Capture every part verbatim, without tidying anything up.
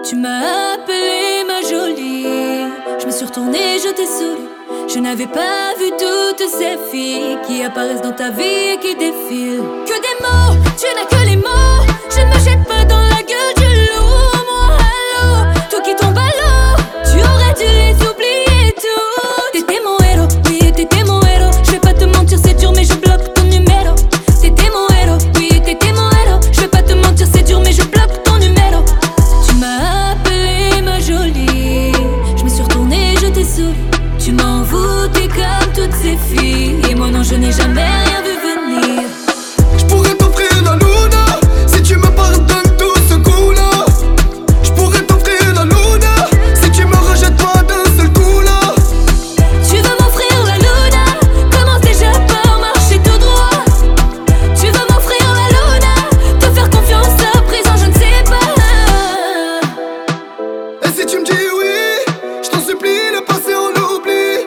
Tu m'as appelée ma jolie. Je me suis retournée, je t'ai saoulée. Je n'avais pas vu toutes ces filles qui apparaissent dans ta vie et qui défilent. Que des mots, tu n'as que les mots. Je ne me jette pas dans la gueule du loup. Moi, allô, tout qui tombe à l'eau. Tu aurais dû les oublier toutes. T'étais mon héros, oui, t'étais mon héros. Je vais pas te mentir, c'est dur, mais je bloque ton numéro. T'étais mon héros, oui, t'étais mon héros. Je vais pas te mentir, c'est dur, mais je bloque ton numéro. Tu m'as appelée ma jolie. Je me suis retournée, je t'ai saoulée. Tu m'as envoûtée comme toutes ces filles. Et moi non, je n'ai jamais rien vu venir. Je pourrais t'offrir la luna si tu me pardonnes tout ce coup-là. Je pourrais t'offrir la luna si tu me rejettes pas d'un seul coup là. Tu veux m'offrir la luna? Commence déjà par marcher tout droit. Tu veux m'offrir la luna? Te faire confiance à présent, je ne sais pas. Et si tu me dis oui, je t'en supplie, le passé on l'oublie.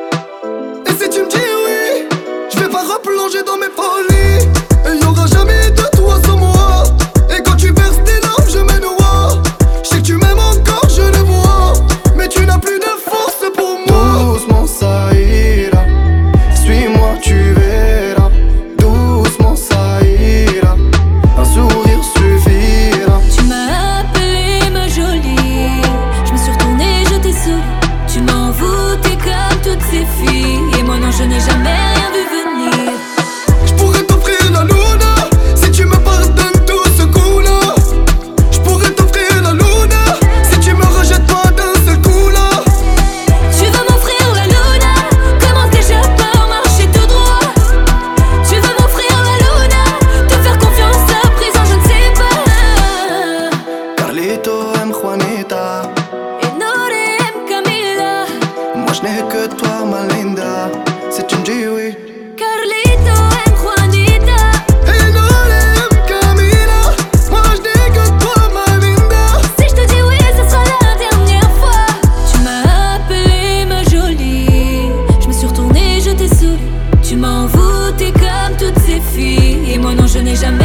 Et si tu me dis oui, je vais pas replonger dans mes folies. Et y'aura jamais de toi sans moi. Et quand tu verses tes larmes, je me noie. Je sais que tu m'aimes encore, je le vois. Mais tu n'as plus de force pour moi. Doucement ça ira, suis-moi tu verras. Doucement ça ira, un sourire suffira. Tu m'as appelée ma jolie. Je me suis retournée, je t'ai saoulée. Tu m'as envoûtée comme toutes ces filles. Et moi non, je n'ai jamais rien vu venir. Je pourrais t'offrir la luna si tu me pardonnes tout ce coup-là. Je pourrais t'offrir la luna si tu me rejettes pas d'un seul coup là. Tu veux m'offrir la luna? Commence déjà par marcher tout droit. Tu veux m'offrir la luna? Te faire confiance à présent, je ne sais pas. Carlito aime Juanita. Et Nore aime Camila. Moi je n'ai que toi ma linda. Si tu me dis oui. Carlito aime Juanita. Et non aime Camila. Moi je n'ai que toi ma linda. Si je te dis oui, ce sera la dernière fois. Tu m'as appelée ma jolie. Je me suis retournée, je t'ai saoulée. Tu m'as envoûtée comme toutes ces filles. Et moi non, je n'ai jamais